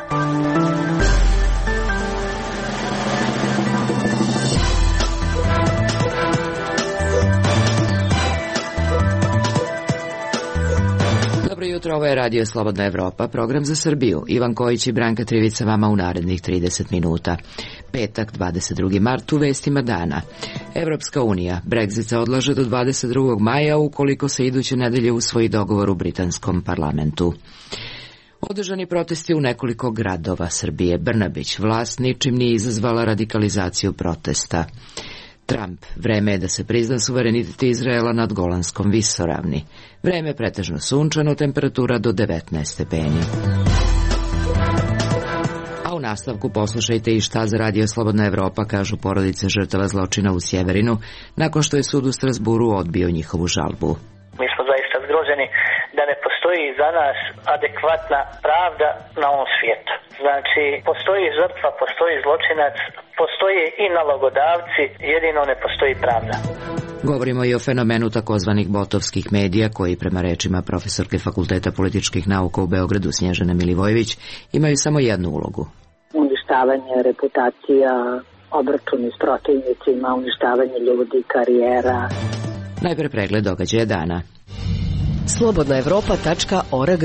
Dobro jutro, ovo je Radio Slobodna Evropa, program za Srbiju. Ivan Kojić i Branka Trivica vama u narednih 30 minuta. Petak, 22. mart, u vestima dana. Evropska unija Brexit se odlaže do 22. maja ukoliko se iduće nedelje usvoji dogovor u britanskom parlamentu. Održani protesti u nekoliko gradova Srbije. Brnabić, vlast ničim nije izazvala radikalizaciju protesta. Trump, vreme je da se prizna suverenitet Izraela nad Golanskom visoravni. Vreme je pretežno sunčano, temperatura do 19 stepeni. A u nastavku poslušajte i šta za Radio Slobodna Evropa kažu porodice žrtava zločina u Sjeverinu, nakon što je sud u Strasburu odbio njihovu žalbu. Mi smo zaista zgroženi da ne postoji za nas adekvatna pravda na ovom svijetu. Znači, postoji žrtva, postoji zločinac, postoje i nalogodavci, jedino ne postoji pravda. Govorimo i o fenomenu takozvanih botovskih medija koji, prema rečima profesorke Fakulteta političkih nauka u Beogradu Snježane Milivojević, imaju samo jednu ulogu. Uništavanje reputacija, obračuni s protivnicima, uništavanje ljudi, karijera. Najpre pregled događaja dana. slobodnaevropa.org.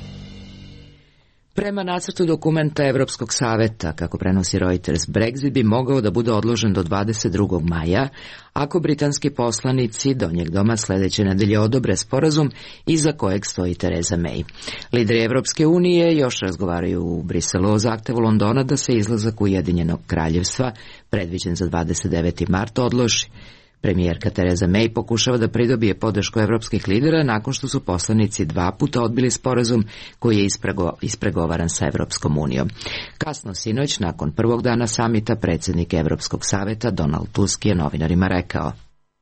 Prema nacrtu dokumenta Evropskog saveta, kako prenosi Reuters, Brexit bi mogao da bude odložen do 22. maja, ako britanski poslanici Donjeg doma sledeće nedelje odobre sporazum iza kojeg stoji Theresa May. Lideri Evropske unije još razgovaraju u Briselu o zahtevu Londona da se izlazak Ujedinjenog kraljevstva, predviđen za 29. mart, odloži. Premijerka Theresa May pokušava da pridobije podršku evropskih lidera nakon što su poslanici 2 puta odbili sporazum koji je ispregovaran sa Evropskom unijom. Kasno sinoć, nakon prvog dana samita, predsjednik Evropskog saveta Donald Tusk je novinarima rekao: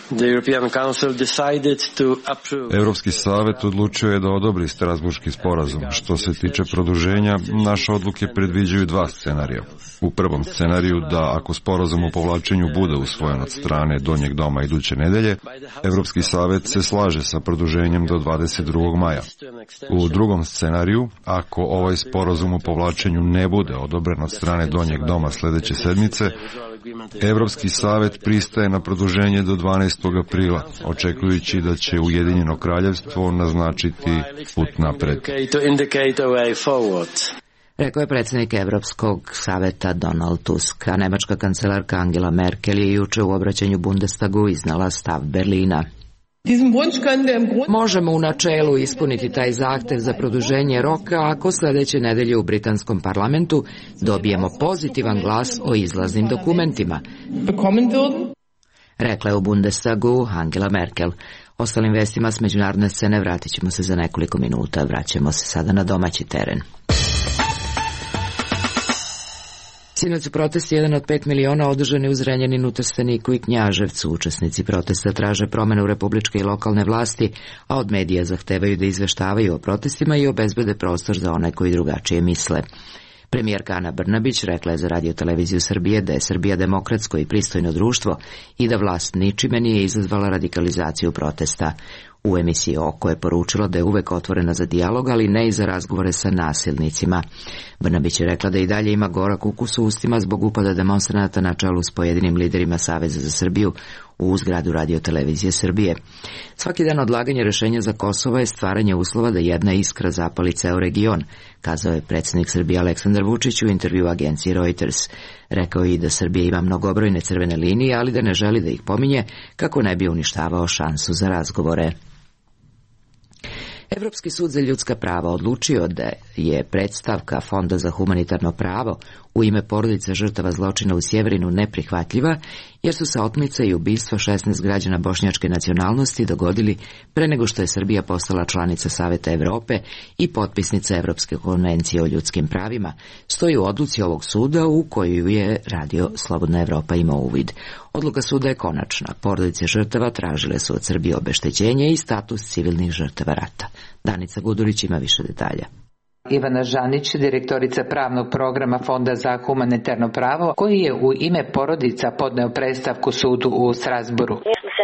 Evropski savet odlučio je da odobri Strasburški sporazum. Što se tiče produženja, naše odluke predviđaju 2 scenarija. U prvom scenariju da ako sporazum o povlačenju bude usvojen od strane Donjeg doma iduće nedelje, Evropski savet se slaže sa produženjem do 22. maja. U drugom scenariju, ako ovaj sporazum o povlačenju ne bude odobren od strane Donjeg doma sledeće sedmice, Evropski savet pristaje na produženje do 12. aprila, očekujući da će Ujedinjeno kraljevstvo naznačiti put napred. Rekao je predsjednik Evropskog saveta Donald Tusk, a nemačka kancelarka Angela Merkel je juče u obraćanju Bundestagu iznala stav Berlina. Možemo u načelu ispuniti taj zahtev za produženje roka ako sledeće nedelje u britanskom parlamentu dobijemo pozitivan glas o izlaznim dokumentima, rekla je u Bundestagu Angela Merkel. Ostalim vestima s međunarodne scene vratit ćemo se za nekoliko minuta. Vraćamo se sada na domaći teren. Sinoć su protesti 1 od 5 miliona održani u Zrenjaninu, Trsteniku i Knjaževcu. Učesnici protesta traže promenu republičke i lokalne vlasti, a od medija zahtevaju da izveštavaju o protestima i obezbede prostor za one koji drugačije misle. Premijerka Ana Brnabić rekla je za Radio televiziju Srbije da je Srbija demokratsko i pristojno društvo i da vlast ničime nije izazvala radikalizaciju protesta. U emisiji Oko je poručila da je uvek otvorena za dijalog, ali ne i za razgovore sa nasilnicima. Brnabić je rekla da i dalje ima gorak ukus u ustima zbog upada demonstranata na čelu s pojedinim liderima Saveza za Srbiju u zgradu Radio televizije Srbije. Svaki dan odlaganje rešenja za Kosovo je stvaranje uslova da jedna iskra zapali ceo region, kazao je predsjednik Srbije Aleksandar Vučić u intervju agenciji Reuters. Rekao je i da Srbija ima mnogobrojne crvene linije, ali da ne želi da ih pominje kako ne bi uništavao šansu za razgovore. Evropski sud za ljudska prava odlučio da je predstavka Fonda za humanitarno pravo u ime porodica žrtava zločina u Sjeverinu neprihvatljiva, jer su se otmice i ubistva 16 građana bošnjačke nacionalnosti dogodili pre nego što je Srbija postala članica Saveta Evrope i potpisnica Evropske konvencije o ljudskim pravima, stoji u odluci ovog suda u koju je Radio Slobodna Evropa imao uvid. Odluka suda je konačna. Porodice žrtava tražile su od Srbije obeštećenje i status civilnih žrtava rata. Danica Gudurić ima više detalja. Ivana Žanić, direktorica pravnog programa Fonda za humanitarno pravo, koji je u ime porodica podneo predstavku sudu u Strasburu. Mi smo se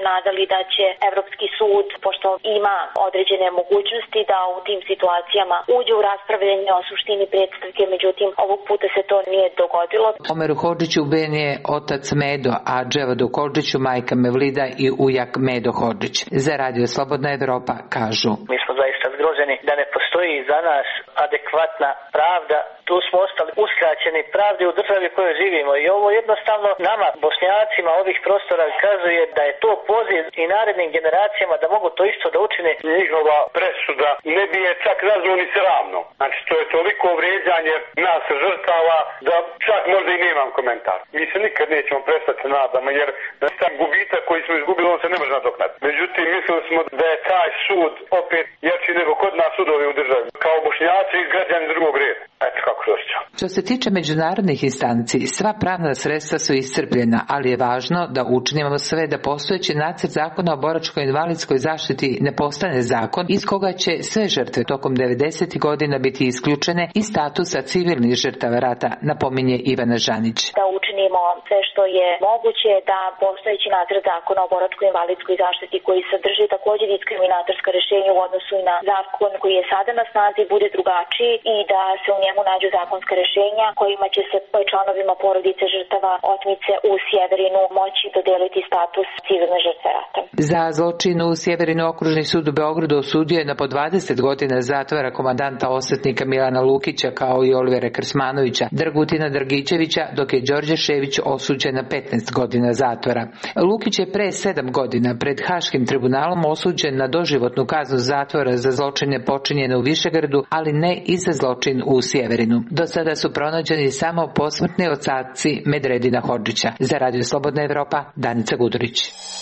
nadali da će Evropski sud, pošto ima određene mogućnosti da u tim situacijama uđe u raspravljanje o suštini predstavke, međutim ovog puta se to nije dogodilo. Omeru Hodžiću ubijen je otac Medo, a Dževadu Hodžiću majka Mevlida i ujak Medo Hodžić. Za Radio Slobodna Evropa kažu: Mi smo zaista zgroženi da ne postoji za nas adekvatna pravda. Tu smo ostali uskraćeni pravde u državi u kojoj živimo i ovo jednostavno nama, Bošnjacima ovih prostora, kazuje da je to poziv i narednim generacijama da mogu to isto da učine. Njihova presuda ne bi je čak nazvao ni sramno. Znači, to je toliko vrijeđanje nas žrtava da čak možda i nemam komentar. Mi se nikad nećemo prestati nadamo, jer taj gubitak koji smo izgubili, on se ne može nadoknaditi. Međutim, mislili smo da je taj sud opet jači nego kod nas sudovi u državi. Kao Bošnjaci i građani drugog reda. Eto kako se osjećam. Što se tiče međunarodnih instanci, sva pravna sredstva su iscrpljena, ali je važno da učinimo sve da postojeći nacrt zakona o boračko-invalidskoj zaštiti ne postane zakon iz koga će sve žrtve tokom 90. godina biti isključene iz statusa civilnih žrtava rata, napominje Ivana Žanić. Da učinimo sve što je moguće da postojeći nacrt zakona o boračko-invalidskoj zaštiti koji sadrži također diskriminatorska rješenja u odnosu i na zakon koji je sada na snazi bude drugačiji i da se u njemu nađu zakonska rješenja kojima će se članovima porodice žrtava otmice u Sjeverinu moći dodeliti status civilne žrtve rata. Za zločin u Sjeverinu Okružni sud u Beogradu osudio je na po 20 godina zatvora komandanta osvetnika Milana Lukića kao i Olivera Krsmanovića, Dragutina Dragičevića, dok je Đorđe Šević osuđen na 15 godina zatvora. Lukić je pre 7 godina pred Haškim tribunalom osuđen na doživotnu kaznu zatvora za zločine počinjene u Višegradu, ali ne i za zločin u Sjeverinu. Do sada su pronađeni samo posmrtni ostaci Medredina Hodžića. Za Radio Slobodna Evropa, Danica Gudurić.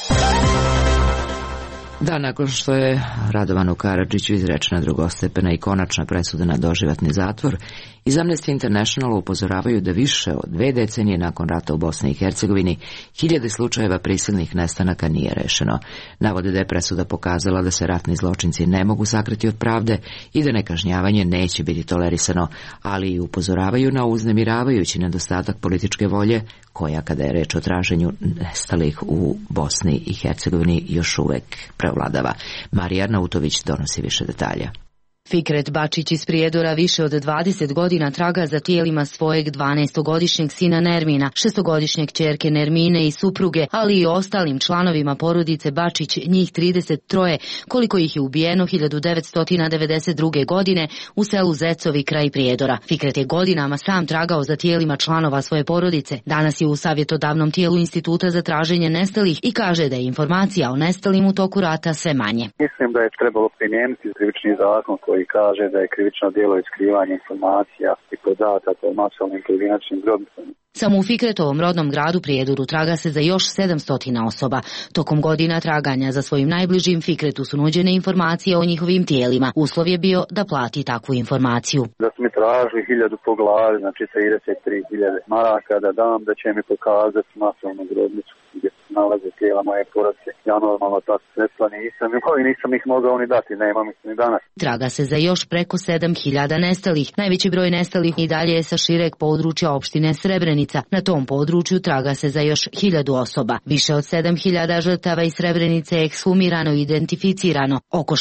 Da, nakon što je Radovanu Karadžiću izrečena drugostepena i konačna presuda na doživotni zatvor, iz Amnesty International upozoravaju da više od 2 decenije nakon rata u Bosni i Hercegovini 1000 slučajeva prisilnih nestanaka nije rešeno. Navode da je presuda pokazala da se ratni zločinci ne mogu sakriti od pravde i da nekažnjavanje neće biti tolerisano, ali i upozoravaju na uznemiravajući nedostatak političke volje koja, kada je reč o traženju nestalih u Bosni i Hercegovini, još uvek prevladava. Marija Arnautović donosi više detalja. Fikret Bačić iz Prijedora više od 20 godina traga za tijelima svojeg 12-godišnjeg sina Nermina, 6-godišnjeg ćerke Nermine i supruge, ali i ostalim članovima porodice Bačić, njih 33, koliko ih je ubijeno 1992. godine u selu Zecovi kraj Prijedora. Fikret je godinama sam tragao za tijelima članova svoje porodice. Danas je u savjetodavnom tijelu Instituta za traženje nestalih i kaže da je informacija o nestalim u toku rata sve manje. Mislim da je trebalo primijeniti krivični zakon koji kaže da je krivično djelo iskrivanje informacija i podataka o masovnim pojedinačnim grobnicama. Samo u Fikretovom rodnom gradu Prijedoru traga se za još 700 osoba. Tokom godina traganja za svojim najbližim Fikretu su nuđene informacije o njihovim tijelima. Uslov je bio da plati takvu informaciju. Da su mi tražili 1000 po glavi, znači 33.000 maraka da dam, da će mi pokazati masovnu grobnicu gdje se nalaze tijela moje porodice. Ja normalno ta sredstva nisam ih mogao ni dati, nemam ih ni danas. Traga se za još preko 7.000 nestalih. Najveći broj nestalih i dalje je sa šireg područja opštine Srebrenica. Na tom području traga se za još 1000 osoba. Više od 7.000 žrtava iz Srebrenice je ekshumirano i identificirano. Oko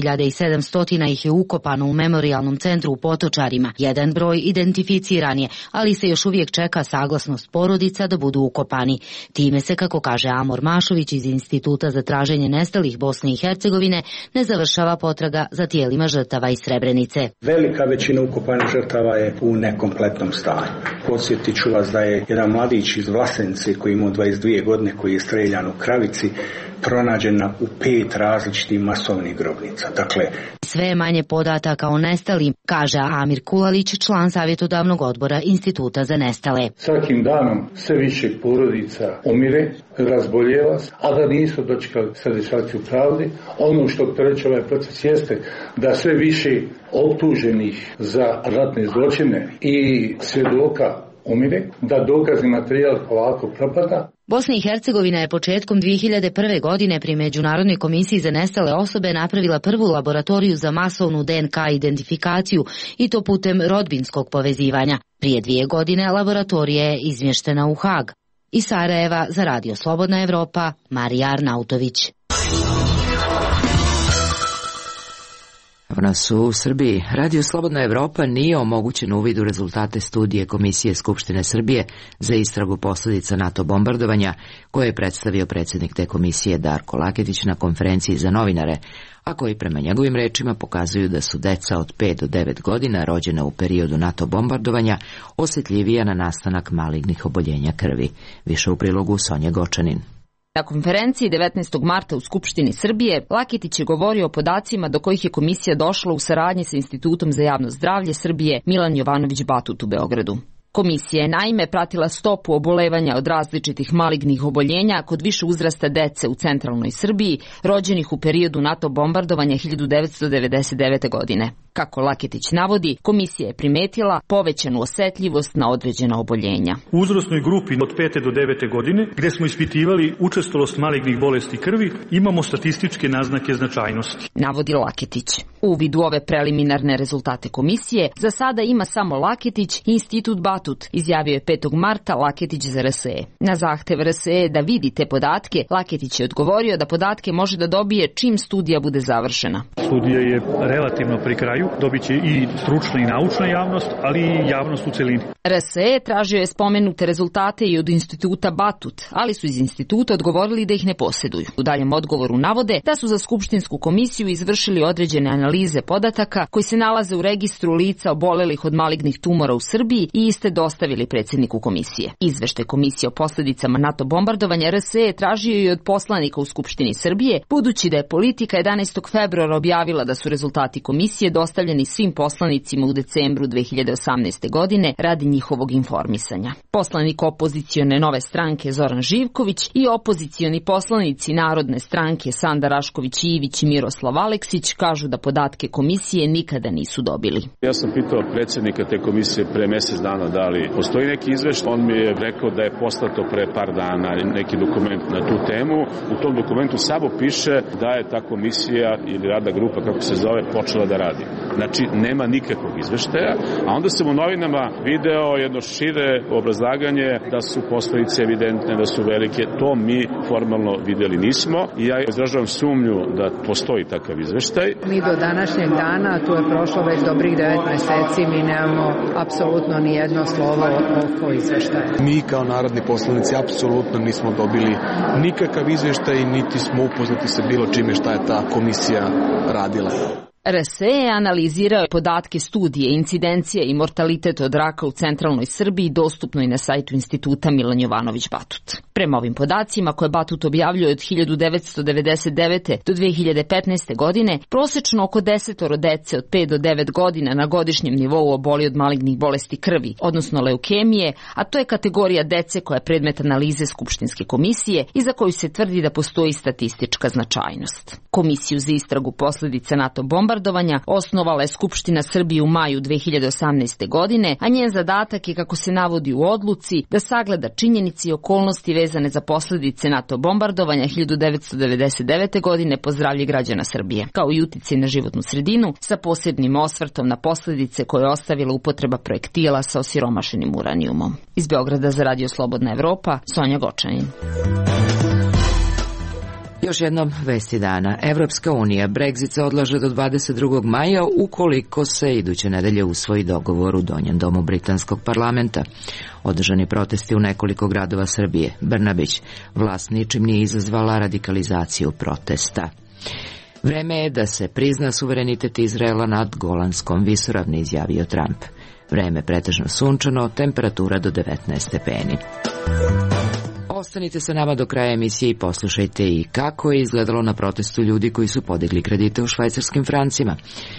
6.700 ih je ukopano u memorijalnom centru u Potočarima. Jedan broj identificiran je, ali se još uvijek čeka saglasnost porodica da budu ukopani. Time se, kako kaže Amor Mašović iz Instituta za traženje nestalih Bosne i Hercegovine, ne završava potraga za tijelima žrtava iz Srebrenice. Velika većina ukopanih žrtava je u nekompletnom stanju. Podsjetit ću vas da je jedan mladić iz Vlasenice koji ima 22 godine, koji je streljan u Kravici, pronađen u 5 različitih masovnih grobnica. Dakle, sve je manje podataka o nestalim, kaže Amir Kulalić, član savjetodavnog odbora Instituta za nestale. Svakim danom sve više porodica umire, razboljeva, a da nisu dočekali satisfakciju pravde. Ono što opterećuje ovaj proces jeste da sve više optuženih za ratne zločine i svjedoka umire, da dokazni materijal polako propada. Bosna i Hercegovina je početkom 2001. godine pri Međunarodnoj komisiji za nestale osobe napravila prvu laboratoriju za masovnu DNK identifikaciju i to putem rodbinskog povezivanja. Prije 2 godine laboratorija je izmještena u Hag. Iz Sarajeva za Radio Slobodna Evropa, Marija Arnautović. Evo nas u Srbiji. Radio Slobodna Evropa nije omogućen uvid u rezultate studije Komisije Skupštine Srbije za istragu posledica NATO bombardovanja, koje je predstavio predsjednik te komisije Darko Laketić na konferenciji za novinare, a koji prema njegovim rečima pokazuju da su deca od 5 do 9 godina rođena u periodu NATO bombardovanja osjetljivija na nastanak malignih oboljenja krvi. Više u prilogu Sonje Gočanin. Na konferenciji 19. marta u Skupštini Srbije, Laketić je govorio o podacima do kojih je komisija došla u saradnji sa Institutom za javno zdravlje Srbije Milan Jovanović Batut u Beogradu. Komisija je naime pratila stopu obolevanja od različitih malignih oboljenja kod više uzrasta dece u centralnoj Srbiji, rođenih u periodu NATO bombardovanja 1999. godine. Kako Laketić navodi, komisija je primetila povećanu osetljivost na određena oboljenja. U uzrasnoj grupi od 5. do 9. godine, gde smo ispitivali učestalost malignih bolesti krvi, imamo statističke naznake značajnosti. Navodi Laketić. Uvid u ove preliminarne rezultate komisije za sada ima samo Laketić i Institut Batut, izjavio je 5. marta Laketić za RSE. Na zahtev RSE da vidi te podatke, Laketić je odgovorio da podatke može da dobije čim studija bude završena. Studija je relativno pri kraju, dobit će i stručna i naučna javnost, ali i javnost u celini. RSE tražio je spomenute rezultate i od Instituta Batut, ali su iz instituta odgovorili da ih ne posjeduju. U daljem odgovoru navode da su za Skupštinsku komisiju izvršili određene analize podataka koji se nalaze u registru lica obolelih od malignih tumora u Srbiji i iste dostavili predsjedniku komisije. Izveštaj komisije o posljedicama NATO bombardovanja RSE je tražio i od poslanika u Skupštini Srbije, budući da je Politika 11. februara objavila da su rezultati komisije dostavljeni svim poslanicima u decembru 2018. godine radi njihovog informisanja. Poslanik opozicione Nove stranke Zoran Živković i opozicioni poslanici Narodne stranke Sanda Rašković-Ivić i Miroslav Aleksić kažu da podatke komisije nikada nisu dobili. Ja sam pitao predsjednika te komisije pre mjesec dana da li postoji neki izveštaj. On mi je rekao da je poslato pre par dana neki dokument na tu temu. U tom dokumentu samo piše da je ta komisija ili radna grupa, kako se zove, počela da radi. Znači, nema nikakvog izveštaja, a onda sam u novinama video jedno šire obrazlaganje da su posledice evidentne, da su velike. To mi formalno videli nismo i ja izražavam sumnju da postoji takav izveštaj. Mi do današnjeg dana, tu je prošlo već dobrih 9 meseci, mi nemamo apsolutno ni jedno slovo oko izveštaja. Mi kao narodni poslanici apsolutno nismo dobili nikakav izveštaj, niti smo upoznati sa bilo čime šta je ta komisija radila. RSE je analizirao podatke studije incidencije i mortalitet od raka u centralnoj Srbiji dostupnoj na sajtu Instituta Milan Jovanović Batut. Prema ovim podacima koje Batut objavljuje od 1999. do 2015. godine, prosečno oko 10 dece od 5 do 9 godina na godišnjem nivou oboli od malignih bolesti krvi, odnosno leukemije, a to je kategorija dece koja je predmet analize Skupštinske komisije i za koju se tvrdi da postoji statistička značajnost. Komisiju za istragu posledica NATO bombardovanja osnovala je Skupština Srbije u maju 2018. godine, a njen zadatak je, kako se navodi u odluci, da sagleda činjenice i okolnosti vezane za posledice NATO bombardovanja 1999. godine po zdravlje građana Srbije, kao i uticaj na životnu sredinu, sa posebnim osvrtom na posledice koje je ostavila upotreba projektila sa osiromašenim uranijumom. Iz Beograda za Radio Slobodna Evropa, Sonja Gočanin. Još jednom vesti dana. Evropska unija Brexit se odlaže do 22. maja ukoliko se iduće nedelje usvoji dogovor u Donjem domu britanskog parlamenta. Održani protesti u nekoliko gradova Srbije. Brnabić, vlast ničim nije izazvala radikalizaciju protesta. Vreme je da se prizna suverenitet Izraela nad Golanskom visoravni, izjavio Trump. Vreme pretežno sunčano, temperatura do 19 stepeni. Ostanite sa nama do kraja emisije i poslušajte i kako je izgledalo na protestu ljudi koji su podigli kredite u švajcarskim francima.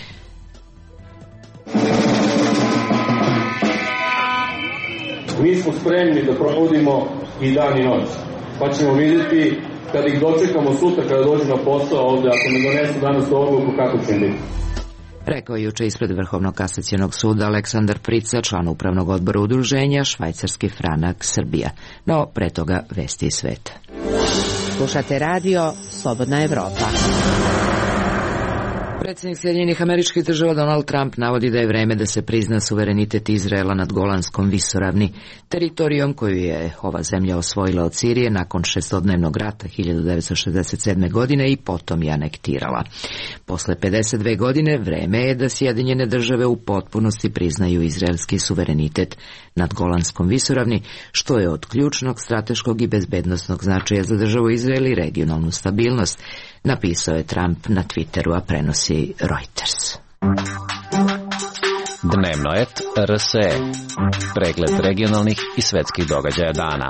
Mi smo spremni da provodimo i dan i noć, pa ćemo vidjeti kada ih dočekamo sutra, kada dođu na posao ovde, ako ne donesu danas odluku, kako će biti. Rekao je juče ispred Vrhovnog kasacionog suda Aleksandar Prica, član upravnog odbora udruženja Švajcarski franak Srbija. No, pre toga vesti iz sveta. Slušate radio Slobodna Evropa. Predsjednik Sjedinjenih Američkih Država Donald Trump navodi da je vreme da se prizna suverenitet Izraela nad Golanskom visoravni, teritorijom koju je ova zemlja osvojila od Sirije nakon šestodnevnog rata 1967. godine i potom je anektirala. Posle 52 godine vreme je da Sjedinjene Države u potpunosti priznaju izraelski suverenitet nad Golanskom visoravni, što je od ključnog strateškog i bezbednosnog značaja za državu Izrael i regionalnu stabilnost, napisao je Trump na Twitteru, a prenosi Reuters. Dnevno et RSE. Pregled regionalnih i svetskih događaja dana.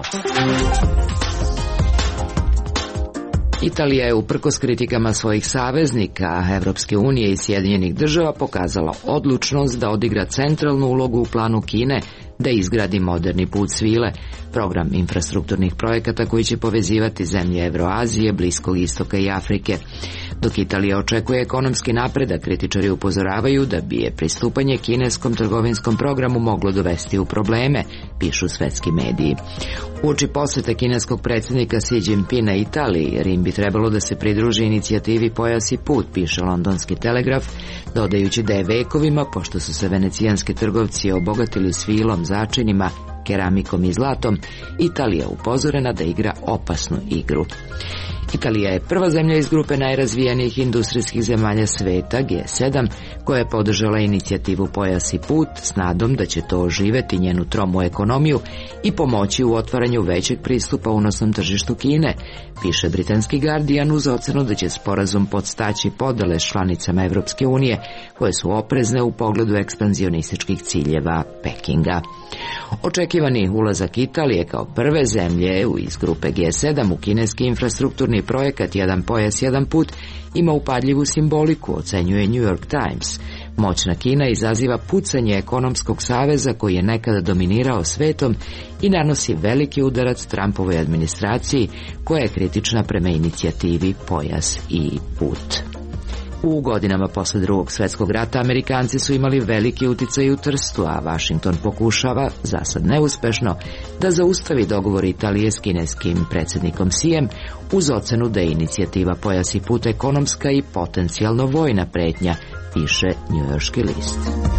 Italija je uprkos kritikama svojih saveznika, Evropske unije i Sjedinjenih Država, pokazala odlučnost da odigra centralnu ulogu u planu Kine da izgradi moderni put svile, program infrastrukturnih projekata koji će povezivati zemlje Evroazije, Bliskog istoka i Afrike. Dok Italija očekuje ekonomski napredak, kritičari upozoravaju da bi je pristupanje kineskom trgovinskom programu moglo dovesti u probleme, pišu svetski mediji. Uoči posete kineskog predsjednika Xi Jinpinga Italiji, Rim bi trebalo da se pridruži inicijativi Pojas i put, piše londonski Telegraf, dodajući da je vekovima, pošto su se venecijanski trgovci obogatili svilom, začinima, keramikom i zlatom, Italija upozorena da igra opasnu igru. Italija je prva zemlja iz grupe najrazvijenijih industrijskih zemalja sveta, G7, koja je podržala inicijativu Pojas i put s nadom da će to oživeti njenu tromu ekonomiju i pomoći u otvaranju većeg pristupa unosnom tržištu Kine, piše britanski Guardian, uz ocenu da će sporazum podstaći podele s članicama Evropske unije, koje su oprezne u pogledu ekspanzionističkih ciljeva Pekinga. Očekivani ulazak Italije kao prve zemlje iz grupe G7 u kineski infrastrukturni projekat Jedan pojas, jedan put ima upadljivu simboliku, ocenjuje New York Times. Moćna Kina izaziva pucanje ekonomskog saveza koji je nekada dominirao svetom i nanosi veliki udarac Trumpovoj administraciji, koja je kritična prema inicijativi Pojas i put. U godinama posle Drugog svjetskog rata Amerikanci su imali veliki uticaj u Trstu, a Washington pokušava, zasad neuspešno, da zaustavi dogovor Italije s kineskim predsjednikom Xijem uz ocenu da je inicijativa Pojas i put ekonomska i potencijalno vojna pretnja, piše njujorški list.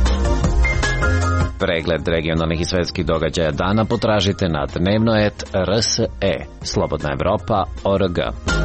Pregled regionalnih i svetskih događaja dana potražite na dnevno.rs.e. Slobodna Evropa.org.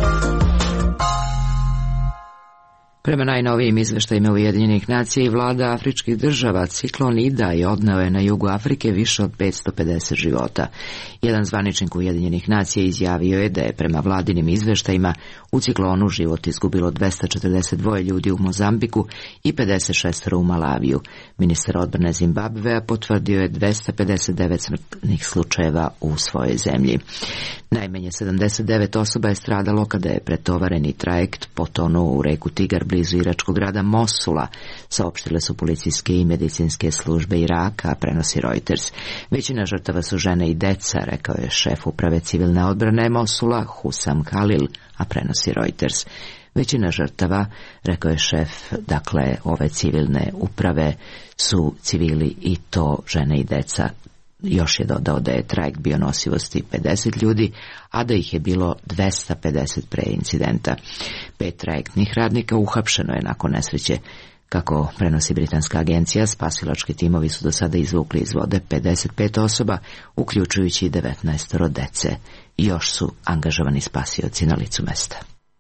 Prema najnovijim izveštajima Ujedinjenih nacija i vlada afričkih država, ciklon Idai odneo je na jugu Afrike više od 550 života. Jedan zvaničnik Ujedinjenih nacija izjavio je da je prema vladinim izveštajima u ciklonu život izgubilo 242 ljudi u Mozambiku i 56 u Malaviju. Ministar odbrane Zimbabvea potvrdio je 259 smrtnih slučajeva u svojoj zemlji. Najmanje 79 osoba je stradalo kada je pretovareni trajekt potonuo u reku Tigar blizu iračkog grada Mosula, saopštile su policijske i medicinske službe Iraka, prenosi Reuters. Većina žrtava su žene i deca, rekao je šef uprave civilne odbrane Mosula, Husam Khalil, a prenosi Reuters. Većina žrtava, rekao je šef, ove civilne uprave su civili i to žene i deca. Još je dodao da je trajekt bio nosivosti 50 ljudi, a da ih je bilo 250 pre incidenta. 5 trajektnih radnika uhapšeno je nakon nesreće. Kako prenosi britanska agencija, spasilački timovi su do sada izvukli iz vode 55 osoba, uključujući 19 dece. Još su angažovani spasioci na licu mesta.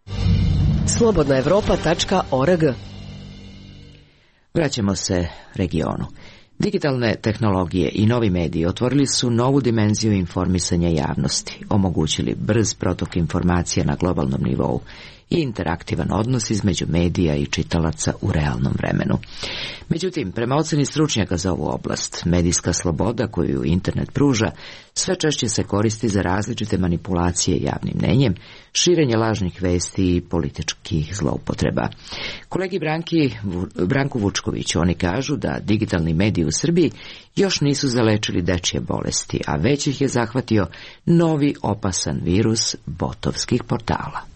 Slobodnaevropa.org. Vraćamo se regionu. Digitalne tehnologije i novi mediji otvorili su novu dimenziju informisanja javnosti, omogućili brz protok informacija na globalnom nivou i interaktivan odnos između medija i čitalaca u realnom vremenu. Međutim, prema oceni stručnjaka za ovu oblast, medijska sloboda koju internet pruža sve češće se koristi za različite manipulacije javnim mnenjem, širenje lažnih vesti i političkih zloupotreba. Kolegi Branku Vučkoviću oni kažu da digitalni mediji u Srbiji još nisu zalečili dečje bolesti, a već ih je zahvatio novi opasan virus botovskih portala.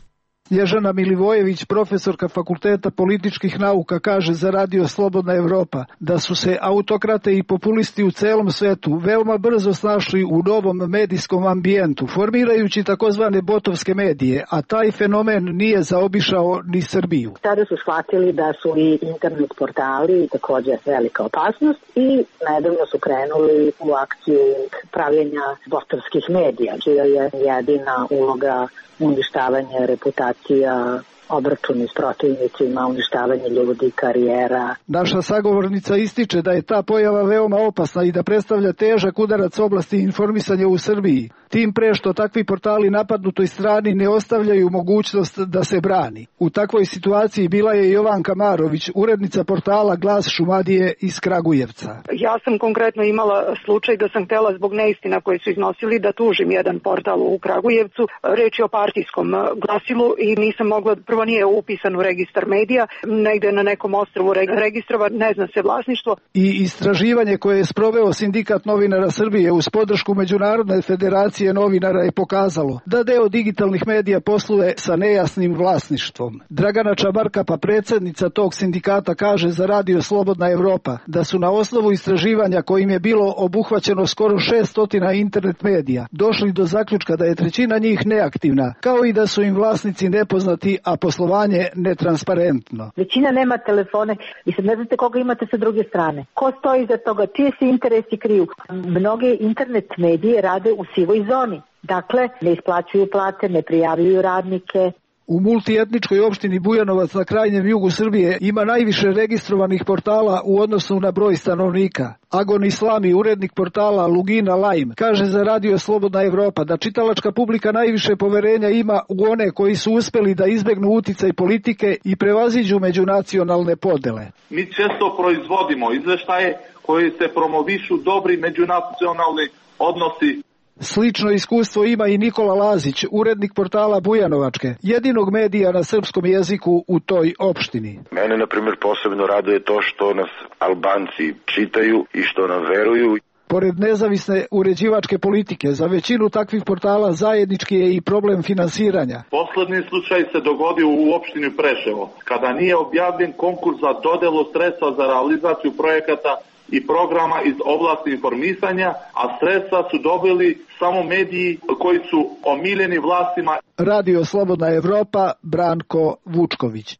Snježana Milivojević, profesorka Fakulteta političkih nauka, kaže za Radio Slobodna Evropa da su se autokrate i populisti u celom svetu veoma brzo snašli u novom medijskom ambijentu, formirajući takozvane botovske medije, a taj fenomen nije zaobišao ni Srbiju. Tada su shvatili da su i internet portali također velika opasnost i nedavno su krenuli u akciju pravljenja botovskih medija, čija je jedina uloga uništavanje reputacija, obračuni s protivnicima, uništavanje ljudi, karijera. Naša sagovornica ističe da je ta pojava veoma opasna i da predstavlja težak udarac oblasti informisanja u Srbiji. Tim pre što takvi portali napadnutoj strani ne ostavljaju mogućnost da se brani. U takvoj situaciji bila je Jovanka Marović, urednica portala Glas Šumadije iz Kragujevca. Ja sam konkretno imala slučaj da sam htjela zbog neistina koje su iznosili da tužim jedan portal u Kragujevcu. Reč je o partijskom glasilu i nisam mogla, prvo nije upisan u registar medija, negde na nekom ostrvu registrovan, ne zna se vlasništvo. I istraživanje koje je sproveo Sindikat novinara Srbije uz podršku Međunarodne federacije novinara je pokazalo da deo digitalnih medija posluje sa nejasnim vlasništvom. Dragana Čabarkapa, predsjednica tog sindikata, kaže za Radio Slobodna Evropa da su na osnovu istraživanja kojim je bilo obuhvaćeno skoro 600 internet medija došli do zaključka da je trećina njih neaktivna, kao i da su im vlasnici nepoznati, a poslovanje netransparentno. Većina nema telefone i sad ne znate koga imate sa druge strane. Ko stoji iza toga, čije se interesi kriju? Mnoge internet medije rade u sivoj zoni. Dakle, ne isplaćuju plate, ne prijavljuju radnike. U multietničkoj opštini Bujanovac na krajnjem jugu Srbije ima najviše registrovanih portala u odnosu na broj stanovnika. Agon Islami, urednik portala Lugina Lajm, kaže za Radio Slobodna Evropa da čitalačka publika najviše poverenja ima u one koji su uspeli da izbegnu uticaj politike i prevaziđu međunacionalne podele. Mi često proizvodimo izveštaje koji se promovišu dobri međunacionalni odnosi. Slično iskustvo ima i Nikola Lazić, urednik portala Bujanovačke, jedinog medija na srpskom jeziku u toj opštini. Mene, na primjer, posebno raduje to što nas Albanci čitaju i što nam veruju. Pored nezavisne uređivačke politike, za većinu takvih portala zajednički je i problem finansiranja. Poslednji slučaj se dogodio u opštini Preševo, kada nije objavljen konkurs za dodelu sredstva za realizaciju projekata i programa iz oblasti informisanja, a sredstva su dobili samo mediji koji su omiljeni vlastima. Radio Slobodna Evropa, Branko Vučković.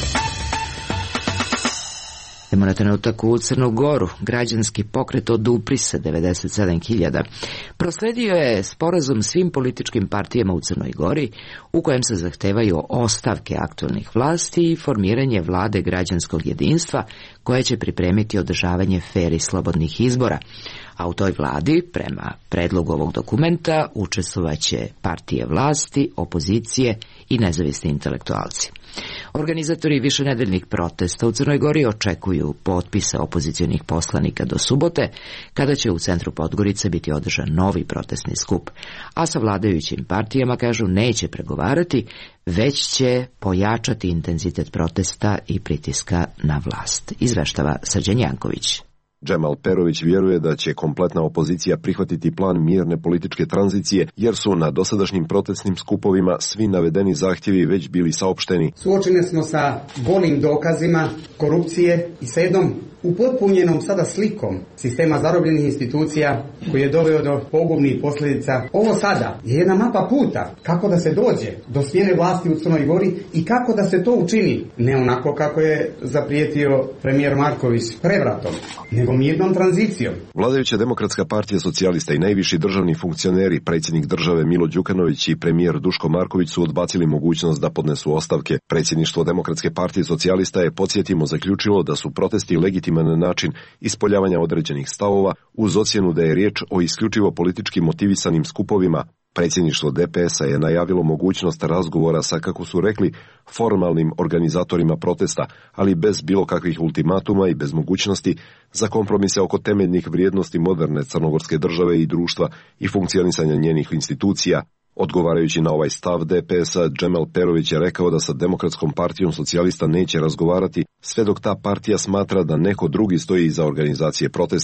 Idemo na trenutak u Crnu Goru. Građanski pokret odupri se 97.000. Prosledio je sporazum svim političkim partijama u Crnoj Gori u kojem se zahtevaju ostavke aktualnih vlasti i formiranje vlade građanskog jedinstva koja će pripremiti održavanje fer i slobodnih izbora. A u toj vladi, prema predlogu ovog dokumenta, učestvovaće partije vlasti, opozicije i nezavisni intelektualci. Organizatori višenedeljnih protesta u Crnoj Gori očekuju potpise opozicionih poslanika do subote, kada će u centru Podgorice biti održan novi protestni skup, a sa vladajućim partijama, kažu, neće pregovarati, već će pojačati intenzitet protesta i pritiska na vlast. Izveštava Srđan Janković. Džemal Perović vjeruje da će kompletna opozicija prihvatiti plan mirne političke tranzicije, jer su na dosadašnjim protestnim skupovima svi navedeni zahtjevi već bili saopšteni. Suočeni smo sa golim dokazima korupcije i sa jednom upotpunjenom sada slikom sistema zarobljenih institucija koji je doveo do pogubnih posljedica. Ovo sada je jedna mapa puta kako da se dođe do smjene vlasti u Crnoj Gori i kako da se to učini, ne onako kako je zaprijetio premijer Marković prevratom, nego mirnom tranzicijom. Vladajuća Demokratska partija socijalista i najviši državni funkcioneri, predsjednik države Milo Đukanović i premijer Duško Marković su odbacili mogućnost da podnesu ostavke. Predsjedništvo Demokratske partije socijalista je, podsjetimo, zaključilo da su protesti legitiman način ispoljavanja određenih stavova, uz ocjenu da je riječ o isključivo politički motivisanim skupovima. Predsjedništvo DPS-a je najavilo mogućnost razgovora sa, kako su rekli, formalnim organizatorima protesta, ali bez bilo kakvih ultimatuma i bez mogućnosti za kompromise oko temeljnih vrijednosti moderne crnogorske države i društva i funkcionisanja njenih institucija. Odgovarajući na ovaj stav DPS-a, Džemal Perović je rekao da sa Demokratskom partijom socijalista neće razgovarati sve dok ta partija smatra da neko drugi stoji iza organizacije protesta.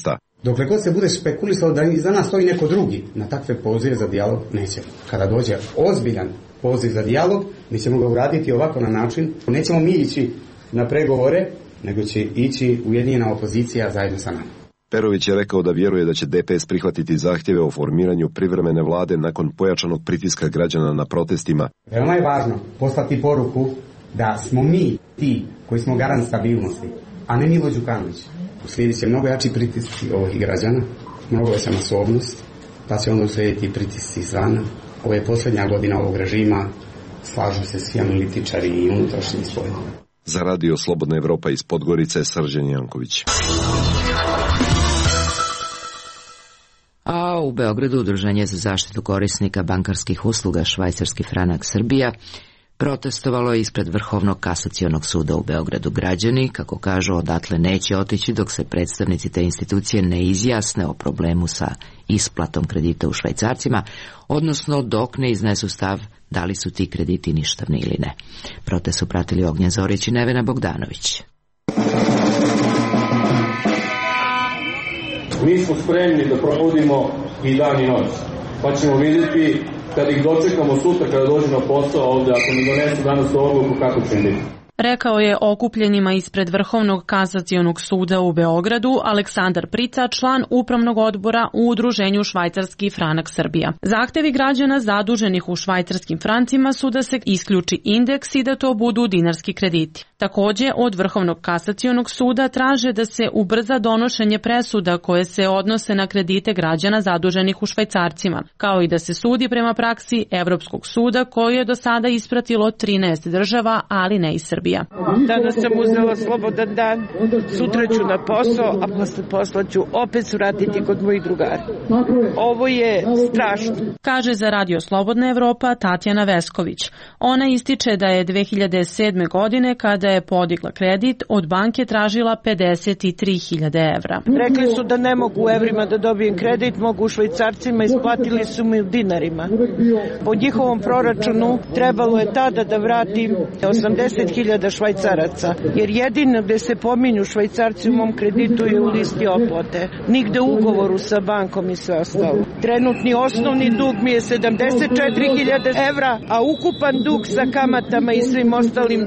Dokle god se bude spekulisalo da iza nas stoji neko drugi, na takve pozive za dijalog nećemo. Kada dođe ozbiljan poziv za dijalog, mi ćemo ga uraditi ovako na način, nećemo mi ići na pregovore, nego će ići ujedinjena opozicija zajedno sa nama. Perović je rekao da vjeruje da će DPS prihvatiti zahtjeve o formiranju privremene vlade nakon pojačanog pritiska građana na protestima. Veoma je važno poslati poruku da smo mi ti koji smo garant stabilnosti, a ne Milo Đukanović. Uslijedit će mnogo jači pritisci ovih građana, mnogo veća masovnost, pa će onda uslijediti pritisci izvana. Ovo je posljednja godina ovog režima, slažu se svi analitičari i unutrašnji i spoljni. Za Radio Slobodna Evropa iz Podgorice, Srđan Janković. A u Beogradu Udruženje za zaštitu korisnika bankarskih usluga Švajcarski franak Srbija protestovalo je ispred Vrhovnog kasacionog suda u Beogradu. Građani, kako kažu, odatle neće otići dok se predstavnici te institucije ne izjasne o problemu sa isplatom kredita u švajcarcima, odnosno dok ne iznesu stav da li su ti krediti ništavni ili ne. Protest su pratili Ognjen Zorić i Nevena Bogdanović. Mi smo spremni da provodimo i dan i noć, pa ćemo vidjeti kad ih dočekamo sutra kada dođu na posao ovde, ako mi donesu danas odluku kako će biti. Rekao je okupljenima ispred Vrhovnog kasacionog suda u Beogradu Aleksandar Prica, član upravnog odbora u Udruženju Švajcarski franak Srbija. Zahtevi građana zaduženih u švajcarskim francima su da se isključi indeks i da to budu dinarski krediti. Takođe, od Vrhovnog kasacionog suda traže da se ubrza donošenje presuda koje se odnose na kredite građana zaduženih u švajcarcima, kao i da se sudi prema praksi Evropskog suda koju je do sada ispratilo 13 država, ali ne i Srbija. Danas sam uzela slobodan dan, sutra ću na posao, a posle posla ću opet suraditi kod mojih drugara. Ovo je strašno. Kaže za Radio Slobodna Evropa Tatjana Vesković. Ona ističe da je 2007. godine, kada je podigla kredit, od banke tražila 53.000 evra. Rekli su da ne mogu u evrima da dobijem kredit, mogu u švajcarcima, isplatili su mi u dinarima. Po njihovom proračunu trebalo je tada da vratim 80.000 švajcaraca, jer jedino gde se pominju švajcarci u mom kreditu je u listi otplate. Nigde u ugovoru sa bankom i sve ostalo. Trenutni osnovni dug mi je 74.000 evra, a ukupan dug sa kamatama i svim ostalim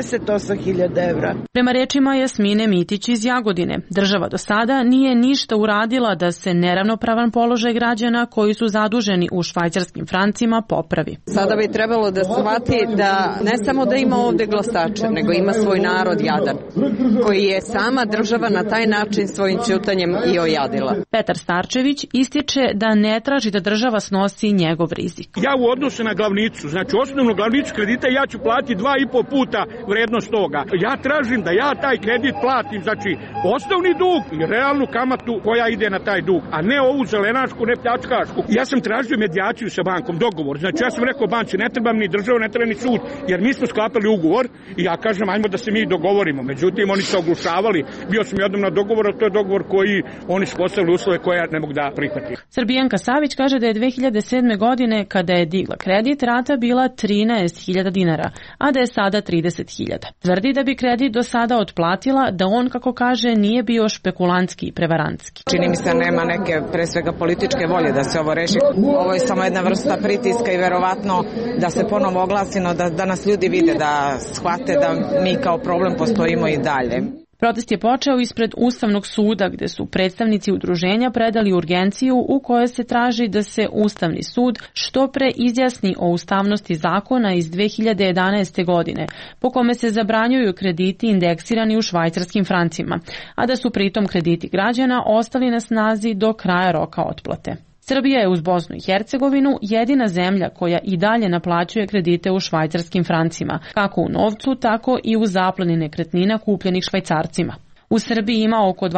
98.000 evra. Prema rečima Jasmine Mitić iz Jagodine, država do sada nije ništa uradila da se neravnopravan položaj građana koji su zaduženi u švajcarskim francima popravi. Sada bi trebalo da shvati da ne samo da ima ovde glasača, nego ima svoj narod jadan, koji je sama država na taj način svojim ćutanjem i ojadila. Petar Starčević ističe da ne traži da država snosi njegov rizik. Ja u odnosu na glavnicu, znači osnovnu glavnicu kredita ja ću platiti 2,5 puta vrednost toga. Ja tražim da ja taj kredit platim, znači osnovni dug i realnu kamatu koja ide na taj dug, a ne ovu zelenašku, ne pljačkašku. Ja sam tražio medijaciju sa bankom, dogovor. Znači ja sam rekao banci, ne treba ni država, ne treba ni sud, jer mi smo sklapali ugovor i ja kažem ajmo da se mi dogovorimo. Međutim, oni se oglušavali. Bio sam jednom na dogovoru, to je dogovor koji oni su postavili uslove koje ja ne mogu da prihvatim. Srbijanka Savić kaže da je 2007. godine, kada je digla kredit, rata bila 13.000 dinara, a da je sada 30.000. Tvrdi da bi kredit do sada otplatila, da on, kako kaže, nije bio špekulantski i prevarantski. Čini mi se nema neke, pre svega, političke volje da se ovo reši. Ovo je samo jedna vrsta pritiska i verovatno da se ponovo oglasino, da nas ljudi vide, da shvate da mi kao problem postojimo i dalje. Protest je počeo ispred Ustavnog suda, gde su predstavnici udruženja predali urgenciju u kojoj se traži da se Ustavni sud što pre izjasni o ustavnosti zakona iz 2011. godine, po kome se zabranjuju krediti indeksirani u švajcarskim francima, a da su pritom krediti građana ostali na snazi do kraja roka otplate. Srbija je uz Bosnu i Hercegovinu jedina zemlja koja i dalje naplaćuje kredite u švajcarskim francima, kako u novcu, tako i u zapleni nekretnina kupljenih švajcarcima. U Srbiji ima oko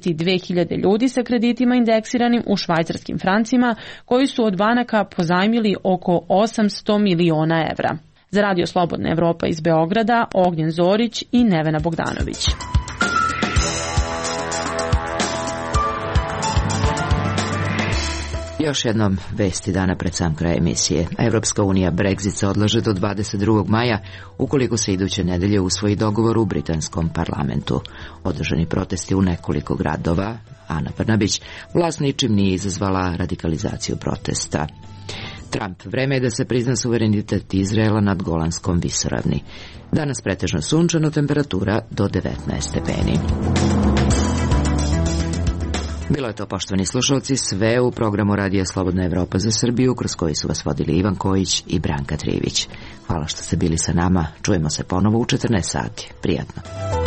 22.000 ljudi sa kreditima indeksiranim u švajcarskim francima, koji su od banaka pozajmili oko 800 miliona evra. Za Radio Slobodna Evropa iz Beograda, Ognjen Zorić i Nevena Bogdanović. Još jednom vesti dana pred sam kraj emisije. Evropska unija Brexit se odlaže do 22. maja ukoliko se iduće nedelje usvoji dogovor u britanskom parlamentu. Održani protesti u nekoliko gradova. Ana Brnabić, vlast ničim nije izazvala radikalizaciju protesta. Trump, vreme je da se prizna suverenitet Izraela nad Golanskom visoravni. Danas pretežno sunčano, temperatura do 19 stepeni. Bilo je to, poštovani slušalci, sve u programu Radija Slobodna Evropa za Srbiju, kroz koji su vas vodili Ivan Kojić i Branka Trivić. Hvala što ste bili sa nama. Čujemo se ponovo u 14 sati. Prijatno.